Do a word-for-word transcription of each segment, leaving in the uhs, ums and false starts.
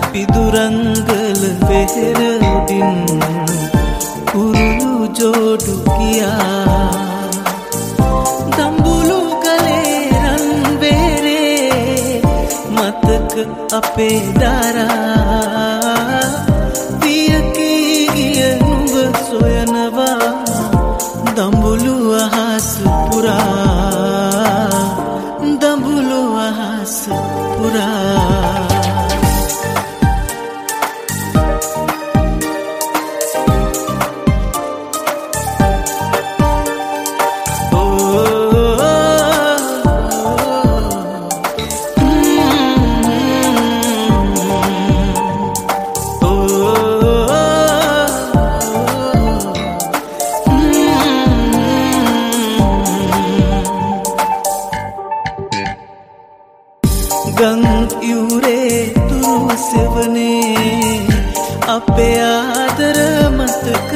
පිදුරංගල වෙහෙර උඩින් කුරුළු ජෝඩු ගියා දම්බුලු ගලේ රන් වේරේ මතක අපේ දරා පියකී ගිය නුඹ සොයනවා දම්බුලු අහස පුරා දම්බුලු අහස පුරා ගං යුරේ තුරු සෙවනේ අපේ ආදර මතක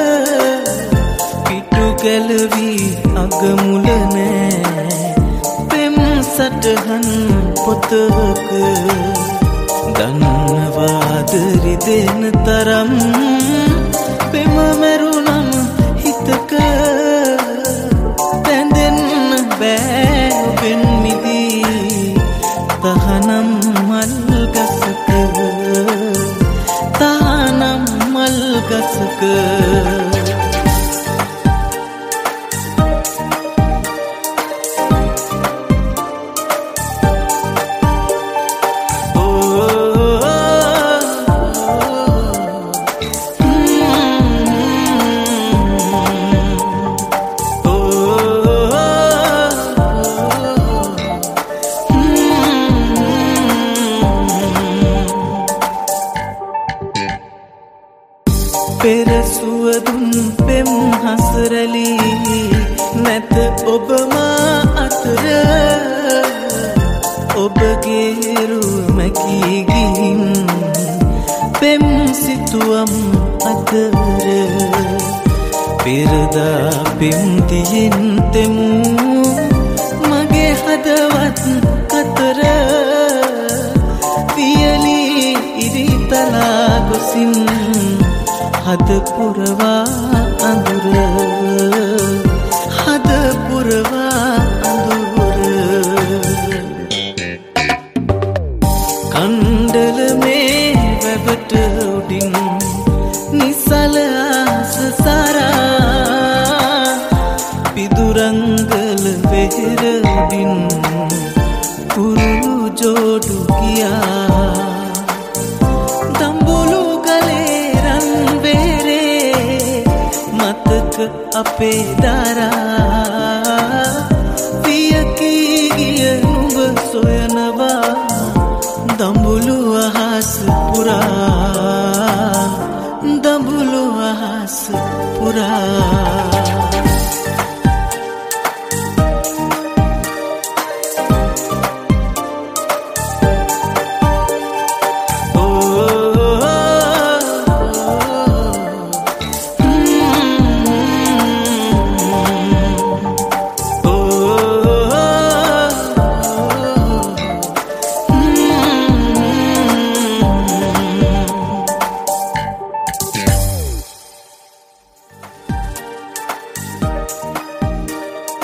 පිටු ගැලවී අගමුල නෑ පෙම් සටහන් පොතක දන්නවාද රිදෙන තරම් පෙම මැරුණම් හිතක බැඳෙන්න බෑ ඔබෙන් මිදී තහනම් මල් ගසක තහනම් මල් ගසක පෙර සුවදුන් පෙම් හසරලි නැත ඔබ මා අතර ඔබගේ රුමැකී ගිහින් පෙම් සිතුවම් අතර පෙරදා පෙම් තියෙන් තෙමු මගේ හදවත් කතර පියලි ඉරිතලා ගොසින් හද පුරවා අඳුර හද පුරවා අඳුර කණ්ඩල මේ වැවට උඩින් නිසල ආස සරා පිදුරංගල වෙහෙර උඩින් කුරුළු ජෝඩු ගියා දම්බුලු ගලේ අපේ දා